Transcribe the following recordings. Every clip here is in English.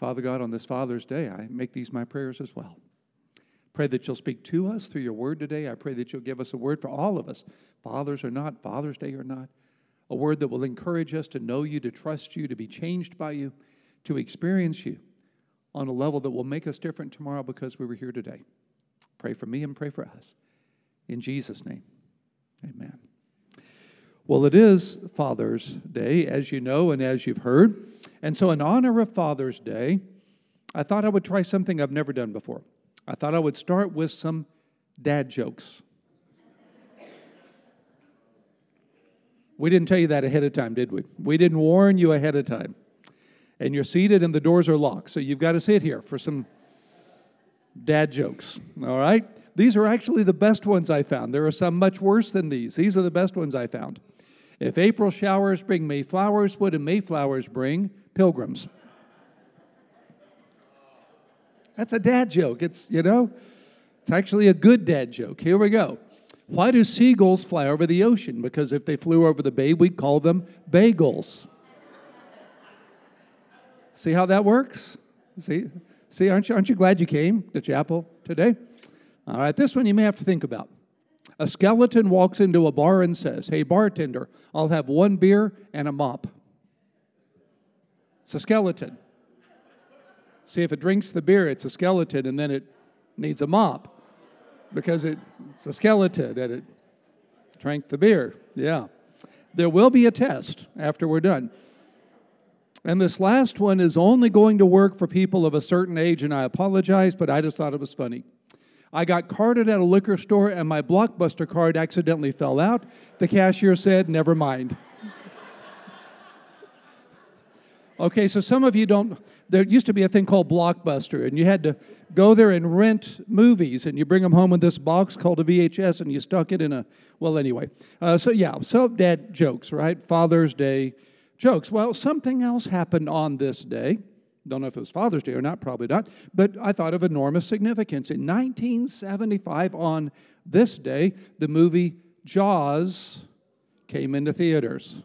Father God, on this Father's Day, I make these my prayers as well. Pray that you'll speak to us through your word today. I pray that you'll give us a word for all of us, fathers or not, Father's Day or not, a word that will encourage us to know you, to trust you, to be changed by you, to experience you on a level that will make us different tomorrow because we were here today. Pray for me and pray for us. In Jesus' name, amen. Well, it is Father's Day, as you know and as you've heard. And so in honor of Father's Day, I thought I would try something I've never done before. I thought I would start with some dad jokes. We didn't tell you that ahead of time, did we? We didn't warn you ahead of time. And you're seated and the doors are locked, so you've got to sit here for some dad jokes, all right? These are actually the best ones I found. There are some much worse than these. These are the best ones I found. If April showers bring May flowers, what do May flowers bring? Pilgrims. That's a dad joke. It's actually a good dad joke. Here we go. Why do seagulls fly over the ocean? Because if they flew over the bay, we'd call them bagels. See how that works? See, aren't you glad you came to chapel today? All right, this one you may have to think about. A skeleton walks into a bar and says, "Hey, bartender, I'll have one beer and a mop." It's a skeleton. See, if it drinks the beer, it's a skeleton, and then it needs a mop because it's a skeleton and it drank the beer. Yeah. There will be a test after we're done. And this last one is only going to work for people of a certain age, and I apologize, but I just thought it was funny. I got carded at a liquor store, and my Blockbuster card accidentally fell out. The cashier said, "Never mind." Okay, so some of you don't, there used to be a thing called Blockbuster, and you had to go there and rent movies, and you bring them home in this box called a VHS, and you stuck it in a, well, anyway. So dad jokes, right? Father's Day jokes. Well, something else happened on this day. Don't know if it was Father's Day or not, probably not, but I thought of enormous significance. In 1975, on this day, the movie Jaws came into theaters.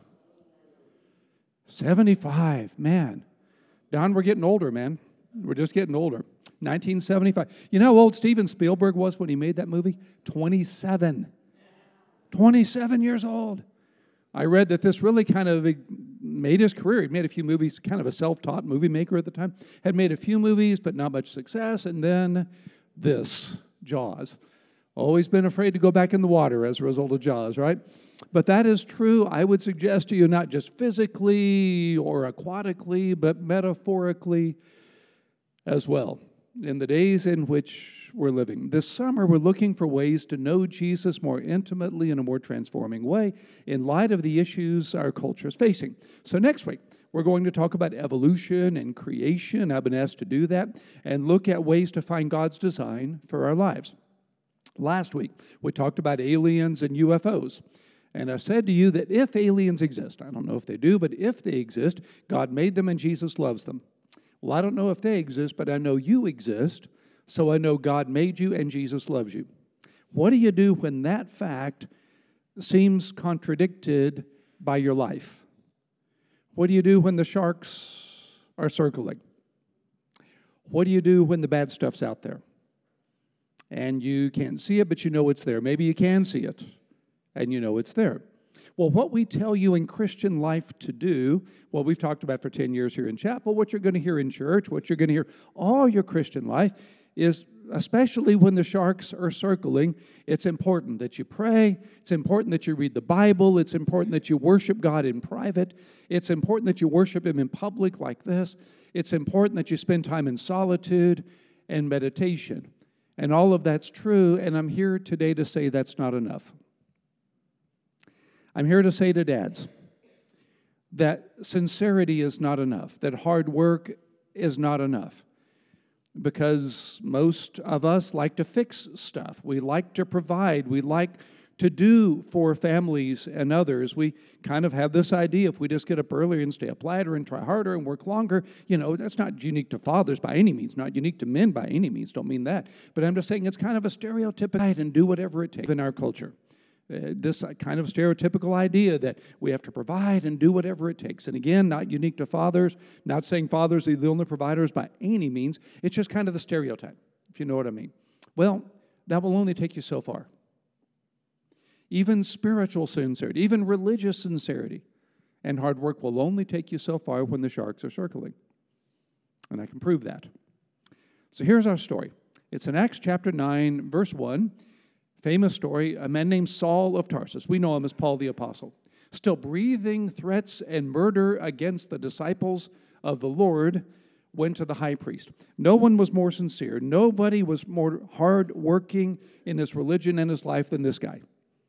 75, man. Don, we're getting older, man. We're just getting older. 1975. You know how old Steven Spielberg was when he made that movie? 27. 27 years old. I read that this really kind of made his career. He made a few movies, kind of a self-taught movie maker at the time. Had made a few movies, but not much success. And then this, Jaws. Always been afraid to go back in the water as a result of Jaws, right? But that is true, I would suggest to you, not just physically or aquatically, but metaphorically as well, in the days in which we're living. This summer, we're looking for ways to know Jesus more intimately in a more transforming way in light of the issues our culture is facing. So next week, we're going to talk about evolution and creation. I've been asked to do that and look at ways to find God's design for our lives. Last week, we talked about aliens and UFOs. And I said to you that if aliens exist, I don't know if they do, but if they exist, God made them and Jesus loves them. Well, I don't know if they exist, but I know you exist, so I know God made you and Jesus loves you. What do you do when that fact seems contradicted by your life? What do you do when the sharks are circling? What do you do when the bad stuff's out there? And you can't see it, but you know it's there. Maybe you can see it, and you know it's there. Well, what we tell you in Christian life to do, what we've talked about for 10 years here in chapel, what you're going to hear in church, what you're going to hear all your Christian life is, especially when the sharks are circling, it's important that you pray. It's important that you read the Bible. It's important that you worship God in private. It's important that you worship Him in public like this. It's important that you spend time in solitude and meditation. And all of that's true, and I'm here today to say that's not enough. I'm here to say to dads that sincerity is not enough, that hard work is not enough, because most of us like to fix stuff. We like to provide. We like to do for families and others. We kind of have this idea, if we just get up earlier and stay up later and try harder and work longer, that's not unique to fathers by any means, not unique to men by any means, don't mean that. But I'm just saying it's kind of a stereotypical and do whatever it takes in our culture. This kind of stereotypical idea that we have to provide and do whatever it takes. And again, not unique to fathers, not saying fathers are the only providers by any means. It's just kind of the stereotype, if you know what I mean. Well, that will only take you so far. Even spiritual sincerity, even religious sincerity and hard work will only take you so far when the sharks are circling. And I can prove that. So here's our story. It's in Acts chapter 9, verse 1. Famous story, a man named Saul of Tarsus. We know him as Paul the Apostle. Still breathing threats and murder against the disciples of the Lord, went to the high priest. No one was more sincere. Nobody was more hard-working in his religion and his life than this guy.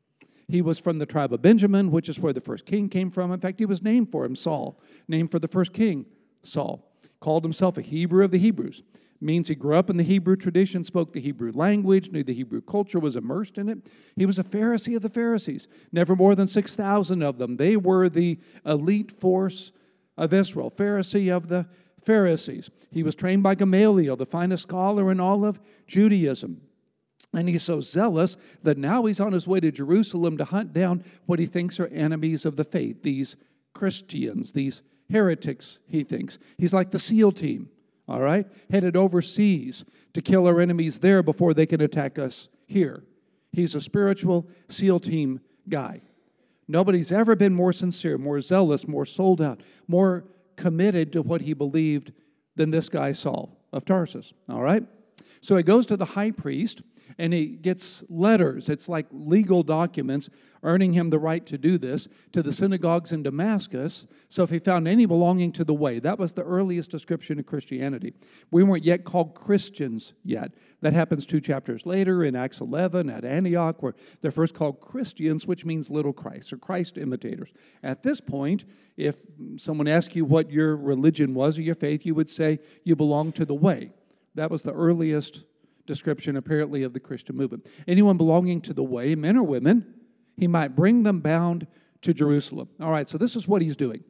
He was from the tribe of Benjamin, which is where the first king came from. In fact, he was named for him, Saul, named for the first king, Saul. Called himself a Hebrew of the Hebrews. Means he grew up in the Hebrew tradition, spoke the Hebrew language, knew the Hebrew culture, was immersed in it. He was a Pharisee of the Pharisees, never more than 6,000 of them. They were the elite force of Israel, Pharisee of the Pharisees. He was trained by Gamaliel, the finest scholar in all of Judaism. And he's so zealous that now he's on his way to Jerusalem to hunt down what he thinks are enemies of the faith, these Christians, these heretics, he thinks. He's like the SEAL team. All right? Headed overseas to kill our enemies there before they can attack us here. He's a spiritual SEAL team guy. Nobody's ever been more sincere, more zealous, more sold out, more committed to what he believed than this guy Saul of Tarsus. All right? So he goes to the high priest and he gets letters. It's like legal documents earning him the right to do this to the synagogues in Damascus. So if he found any belonging to the way, that was the earliest description of Christianity. We weren't yet called Christians yet. That happens 2 chapters later in Acts 11 at Antioch, where they're first called Christians, which means little Christ or Christ imitators. At this point, if someone asked you what your religion was or your faith, you would say you belong to the way. That was the earliest description, apparently, of the Christian movement. Anyone belonging to the way, men or women, he might bring them bound to Jerusalem. All right, so this is what he's doing.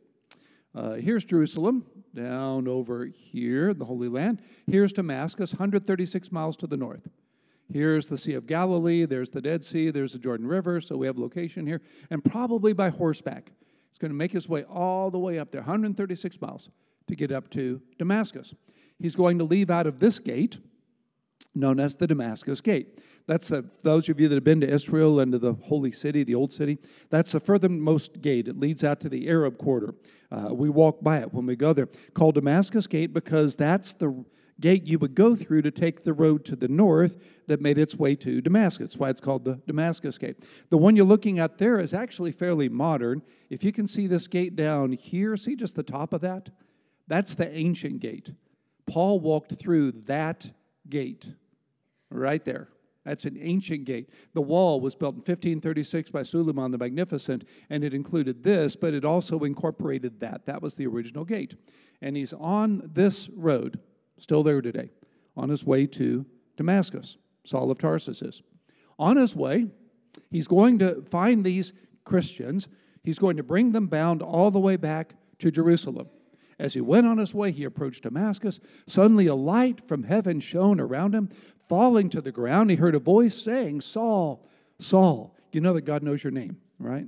Here's Jerusalem, down over here, the Holy Land. Here's Damascus, 136 miles to the north. Here's the Sea of Galilee. There's the Dead Sea. There's the Jordan River, so we have location here. And probably by horseback. He's going to make his way all the way up there, 136 miles, to get up to Damascus. He's going to leave out of this gate, known as the Damascus Gate. That's those of you that have been to Israel and to the Holy City, the Old City, that's the furthermost gate. It leads out to the Arab quarter. We walk by it when we go there. Called Damascus Gate because that's the gate you would go through to take the road to the north that made its way to Damascus. That's why it's called the Damascus Gate. The one you're looking at there is actually fairly modern. If you can see this gate down here, see just the top of that? That's the ancient gate. Paul walked through that gate right there. That's an ancient gate. The wall was built in 1536 by Suleiman the Magnificent, and it included this, but it also incorporated that. That was the original gate. And he's on this road, still there today, on his way to Damascus. Saul of Tarsus is. On his way, he's going to find these Christians. He's going to bring them bound all the way back to Jerusalem. As he went on his way, he approached Damascus. Suddenly a light from heaven shone around him. Falling to the ground, he heard a voice saying, Saul, Saul. You know that God knows your name, right?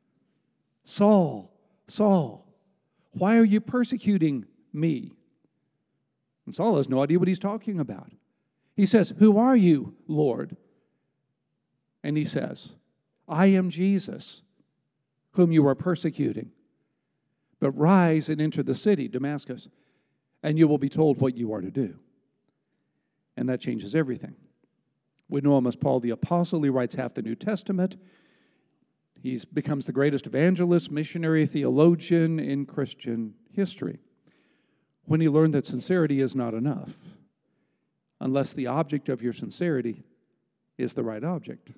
Saul, Saul, why are you persecuting me? And Saul has no idea what he's talking about. He says, who are you, Lord? And he says, I am Jesus, whom you are persecuting. But rise and enter the city, Damascus, and you will be told what you are to do. And that changes everything. We know him as Paul the Apostle. He writes half the New Testament. He becomes the greatest evangelist, missionary, theologian in Christian history. When he learned that sincerity is not enough, unless the object of your sincerity is the right object.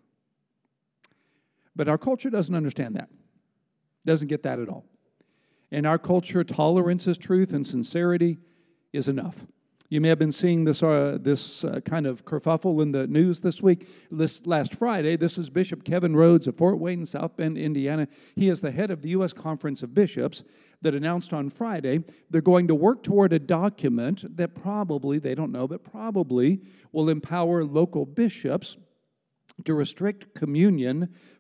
But our culture doesn't understand that. Doesn't get that at all. In our culture, tolerance is truth and sincerity is enough. You may have been seeing this kind of kerfuffle in the news this week. This last Friday, this is Bishop Kevin Rhodes of Fort Wayne, South Bend, Indiana. He is the head of the U.S. Conference of Bishops that announced on Friday they're going to work toward a document that probably, they don't know, but probably will empower local bishops to restrict communion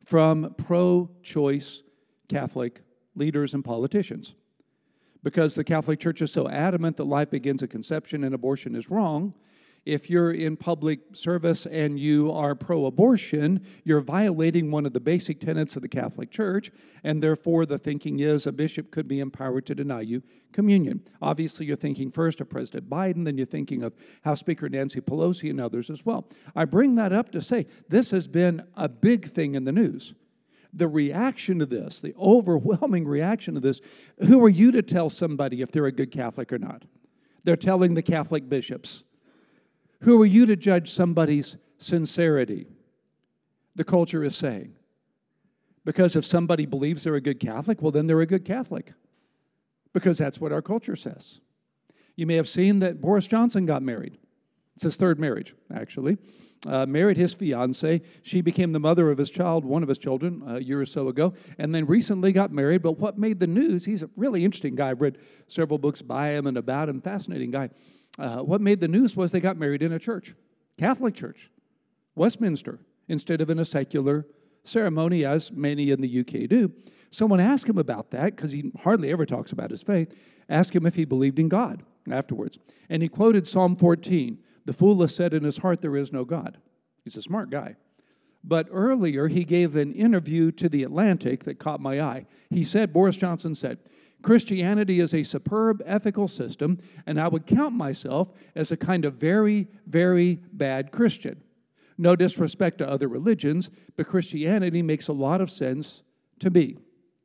from pro-choice Catholic leaders and politicians. Because the Catholic Church is so adamant that life begins at conception and abortion is wrong, if you're in public service and you are pro-abortion, you're violating one of the basic tenets of the Catholic Church, and therefore the thinking is a bishop could be empowered to deny you communion. Obviously, you're thinking first of President Biden, then you're thinking of House Speaker Nancy Pelosi and others as well. I bring that up to say this has been a big thing in the news. The reaction to this, the overwhelming reaction to this, who are you to tell somebody if they're a good Catholic or not? They're telling the Catholic bishops. Who are you to judge somebody's sincerity? The culture is saying. Because if somebody believes they're a good Catholic, well, then they're a good Catholic. Because that's what our culture says. You may have seen that Boris Johnson got married. It's his third marriage, actually. Married his fiancée. She became the mother of his child, one of his children, a year or so ago, and then recently got married. But what made the news, he's a really interesting guy. I've read several books by him and about him, fascinating guy. What made the news was they got married in a church, Catholic church, Westminster, instead of in a secular ceremony, as many in the UK do. Someone asked him about that, because he hardly ever talks about his faith, asked him if he believed in God afterwards. And he quoted Psalm 14, "The fool has said in his heart there is no God." He's a smart guy. But earlier, he gave an interview to The Atlantic that caught my eye. He said, Boris Johnson said, "Christianity is a superb ethical system, and I would count myself as a kind of very, very bad Christian. No disrespect to other religions, but Christianity makes a lot of sense to me."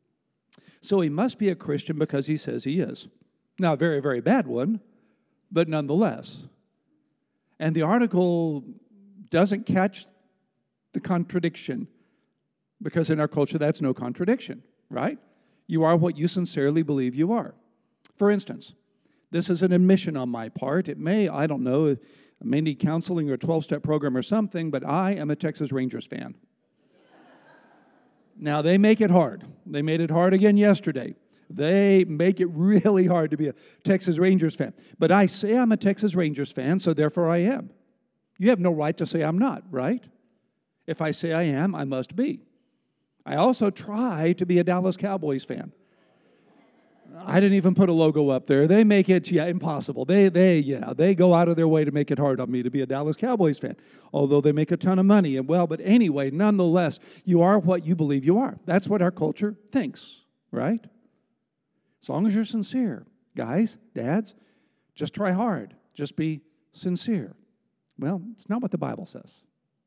So he must be a Christian because he says he is. Now, a very, very bad one, but nonetheless. And the article doesn't catch the contradiction, because in our culture, that's no contradiction, right? You are what you sincerely believe you are. For instance, this is an admission on my part. It may, I don't know, it may need counseling or a 12-step program or something, but I am a Texas Rangers fan. Now, they make it hard. They made it hard again yesterday. They make it really hard to be a Texas Rangers fan. But I say I'm a Texas Rangers fan, so therefore I am. You have no right to say I'm not, right? If I say I am, I must be. I also try to be a Dallas Cowboys fan. I didn't even put a logo up there. They make it impossible. They go out of their way to make it hard on me to be a Dallas Cowboys fan, although they make a ton of money. And but anyway, nonetheless, you are what you believe you are. That's what our culture thinks, right? As long as you're sincere, guys, dads, just try hard. Just be sincere. Well, it's not what the Bible says.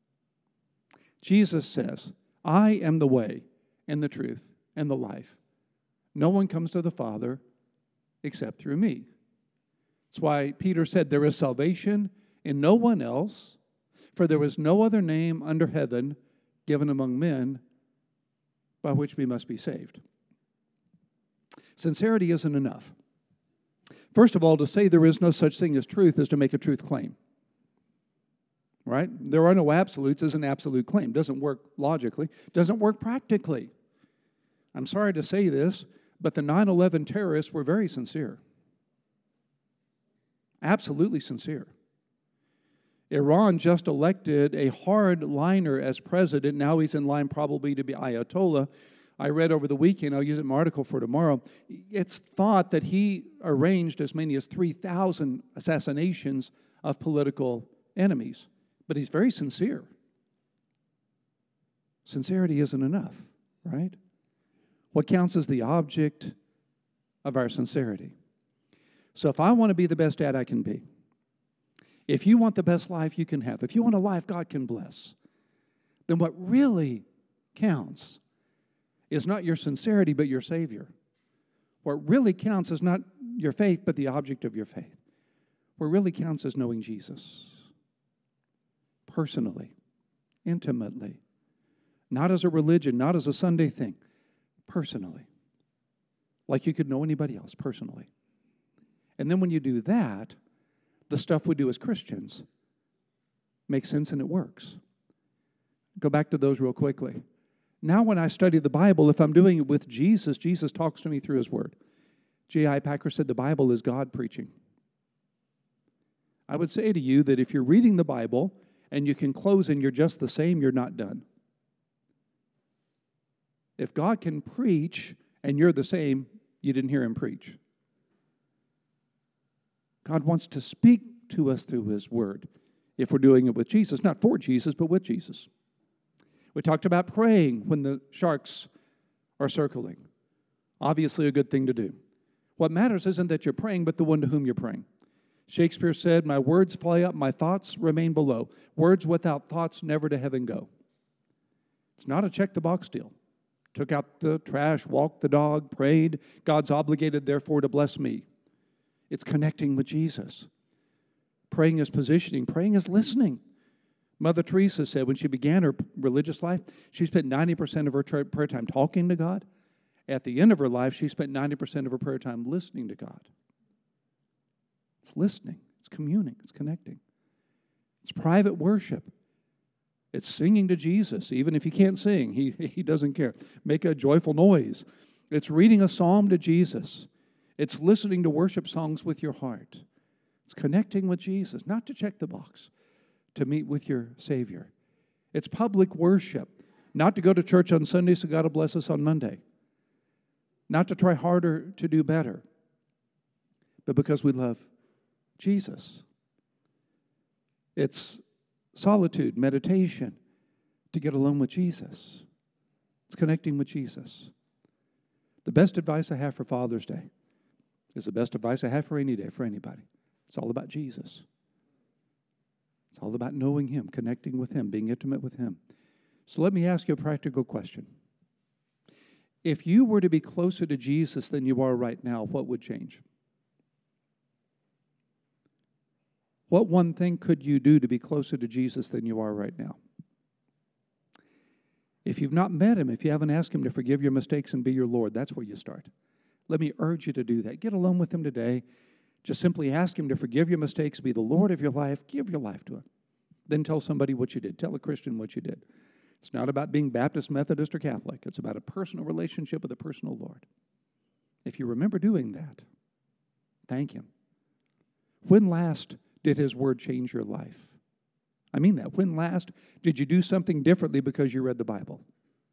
Jesus says, "I am the way and the truth and the life. No one comes to the Father except through me." That's why Peter said, "There is salvation in no one else, for there is no other name under heaven given among men by which we must be saved." Sincerity isn't enough. First of all, to say there is no such thing as truth is to make a truth claim. Right? There are no absolutes is an absolute claim. Doesn't work logically. Doesn't work practically. I'm sorry to say this, but the 9/11 terrorists were very sincere. Absolutely sincere. Iran just elected a hardliner as president. Now he's in line probably to be Ayatollah. I read over the weekend, I'll use it in my article for tomorrow, it's thought that he arranged as many as 3,000 assassinations of political enemies. But he's very sincere. Sincerity isn't enough, right? What counts is the object of our sincerity. So if I want to be the best dad I can be, if you want the best life you can have, if you want a life God can bless, then what really counts is not your sincerity, but your Savior. What really counts is not your faith, but the object of your faith. What really counts is knowing Jesus. Personally, intimately, not as a religion, not as a Sunday thing, personally, like you could know anybody else personally. And then when you do that, the stuff we do as Christians makes sense and it works. Go back to those real quickly. Now when I study the Bible, if I'm doing it with Jesus, Jesus talks to me through His Word. J.I. Packer said the Bible is God preaching. I would say to you that if you're reading the Bible and you can close and you're just the same, you're not done. If God can preach and you're the same, you didn't hear him preach. God wants to speak to us through his word if we're doing it with Jesus, not for Jesus, but with Jesus. We talked about praying when the sharks are circling. Obviously a good thing to do. What matters isn't that you're praying, but the one to whom you're praying. Shakespeare said, "My words fly up, my thoughts remain below. Words without thoughts never to heaven go." It's not a check-the-box deal. Took out the trash, walked the dog, prayed. God's obligated, therefore, to bless me. It's connecting with Jesus. Praying is positioning. Praying is listening. Mother Teresa said when she began her religious life, she spent 90% of her prayer time talking to God. At the end of her life, she spent 90% of her prayer time listening to God. It's listening. It's communing. It's connecting. It's private worship. It's singing to Jesus. Even if you can't sing, he doesn't care. Make a joyful noise. It's reading a psalm to Jesus. It's listening to worship songs with your heart. It's connecting with Jesus, not to check the box, to meet with your Savior. It's public worship, not to go to church on Sunday so God will bless us on Monday. Not to try harder to do better, but because we love Jesus. It's solitude, meditation, to get alone with Jesus. It's connecting with Jesus. The best advice I have for Father's Day is the best advice I have for any day, for anybody. It's all about Jesus. It's all about knowing him, connecting with him, being intimate with him. So let me ask you a practical question. If you were to be closer to Jesus than you are right now, what would change? What one thing could you do to be closer to Jesus than you are right now? If you've not met him, if you haven't asked him to forgive your mistakes and be your Lord, that's where you start. Let me urge you to do that. Get alone with him today. Just simply ask him to forgive your mistakes, be the Lord of your life, give your life to him. Then tell somebody what you did. Tell a Christian what you did. It's not about being Baptist, Methodist, or Catholic. It's about a personal relationship with a personal Lord. If you remember doing that, thank him. When last did his word change your life? I mean that. When last did you do something differently because you read the Bible?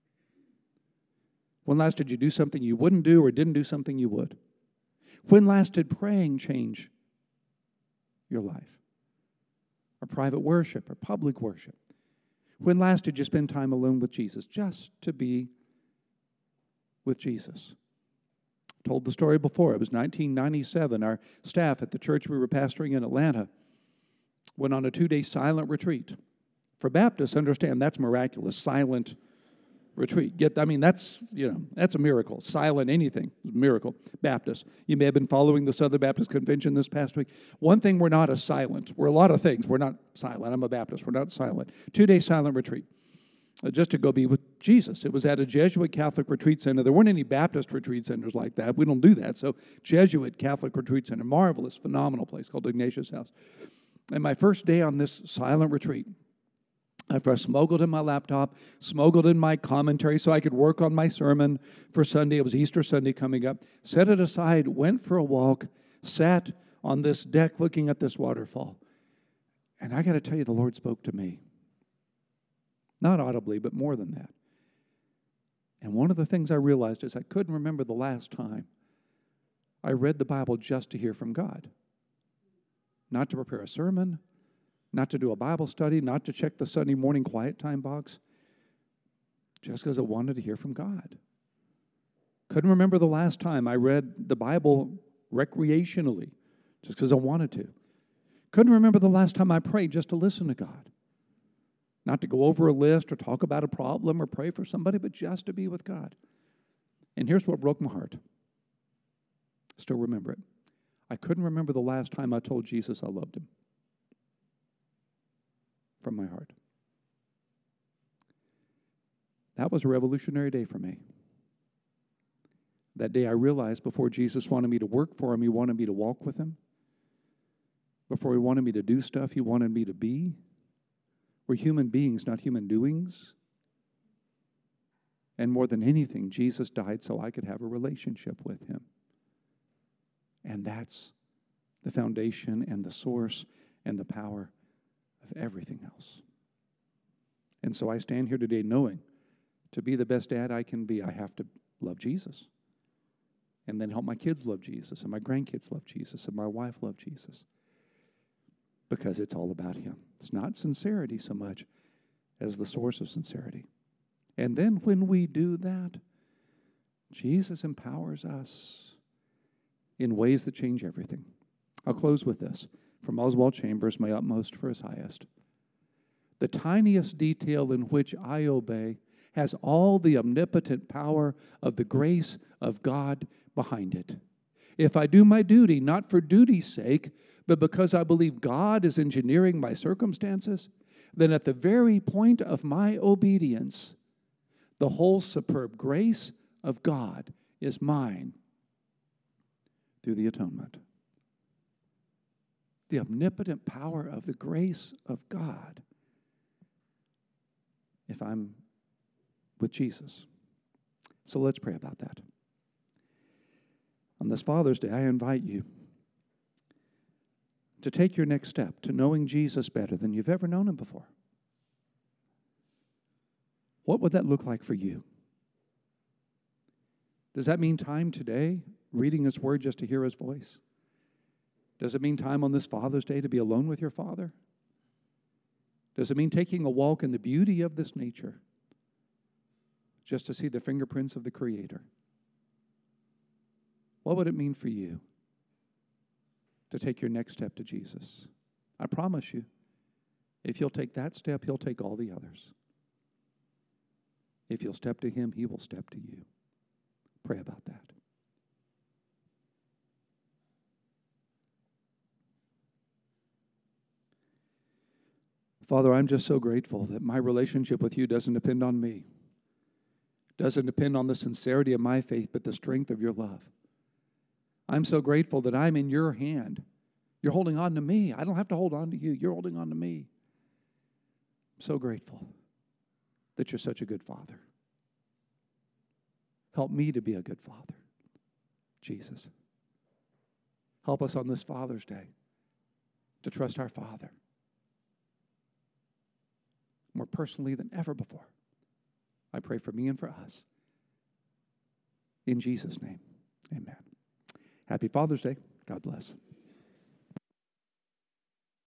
When last did you do something you wouldn't do or didn't do something you would? When last did praying change your life? Or private worship or public worship? When last did you spend time alone with Jesus, just to be with Jesus? I told the story before. It was 1997. Our staff at the church we were pastoring in Atlanta went on a 2-day silent retreat. For Baptists, understand that's miraculous, silent retreat. That's a miracle. Silent anything is a miracle. Baptists. You may have been following the Southern Baptist Convention this past week. One thing we're not is silent. We're a lot of things. We're not silent. I'm a Baptist. We're not silent. 2-day silent retreat. Just to go be with Jesus. It was at a Jesuit Catholic retreat center. There weren't any Baptist retreat centers like that. We don't do that. So Jesuit Catholic retreat center, marvelous, phenomenal place called Ignatius House. And my first day on this silent retreat, after I smuggled in my laptop, smuggled in my commentary so I could work on my sermon for Sunday. It was Easter Sunday coming up. Set it aside, went for a walk, sat on this deck looking at this waterfall. And I got to tell you, the Lord spoke to me. Not audibly, but more than that. And one of the things I realized is I couldn't remember the last time I read the Bible just to hear from God. Not to prepare a sermon, not to do a Bible study, not to check the Sunday morning quiet time box, just because I wanted to hear from God. Couldn't remember the last time I read the Bible recreationally, just because I wanted to. Couldn't remember the last time I prayed just to listen to God. Not to go over a list or talk about a problem or pray for somebody, but just to be with God. And here's what broke my heart. Still remember it. I couldn't remember the last time I told Jesus I loved him. From my heart. That was a revolutionary day for me. That day I realized before Jesus wanted me to work for him, he wanted me to walk with him. Before he wanted me to do stuff, he wanted me to be. We're human beings, not human doings. And more than anything, Jesus died so I could have a relationship with him. And that's the foundation and the source and the power of everything else. And so I stand here today knowing To be the best dad I can be, I have to love Jesus. And then help my kids love Jesus, and my grandkids love Jesus, and my wife love Jesus. Because it's all about Him. It's not sincerity so much as the source of sincerity. And then when we do that, Jesus empowers us in ways that change everything. I'll close with this. From Oswald Chambers, My Utmost for His Highest. The tiniest detail in which I obey has all the omnipotent power of the grace of God behind it. If I do my duty, not for duty's sake, but because I believe God is engineering my circumstances, then at the very point of my obedience, the whole superb grace of God is mine through the atonement. The omnipotent power of the grace of God, if I'm with Jesus. So let's pray about that. On this Father's Day, I invite you to take your next step to knowing Jesus better than you've ever known Him before. What would that look like for you? Does that mean time today, reading His Word just to hear His voice? Does it mean time on this Father's Day to be alone with your Father? Does it mean taking a walk in the beauty of this nature just to see the fingerprints of the Creator? What would it mean for you to take your next step to Jesus? I promise you, if you'll take that step, He'll take all the others. If you'll step to Him, He will step to you. Pray about that. Father, I'm just so grateful that my relationship with You doesn't depend on me. Doesn't depend on the sincerity of my faith, but the strength of Your love. I'm so grateful that I'm in Your hand. You're holding on to me. I don't have to hold on to You. You're holding on to me. I'm so grateful that You're such a good Father. Help me to be a good father, Jesus. Help us on this Father's Day to trust our Father more personally than ever before. I pray for me and for us. In Jesus' name, amen. Happy Father's Day. God bless.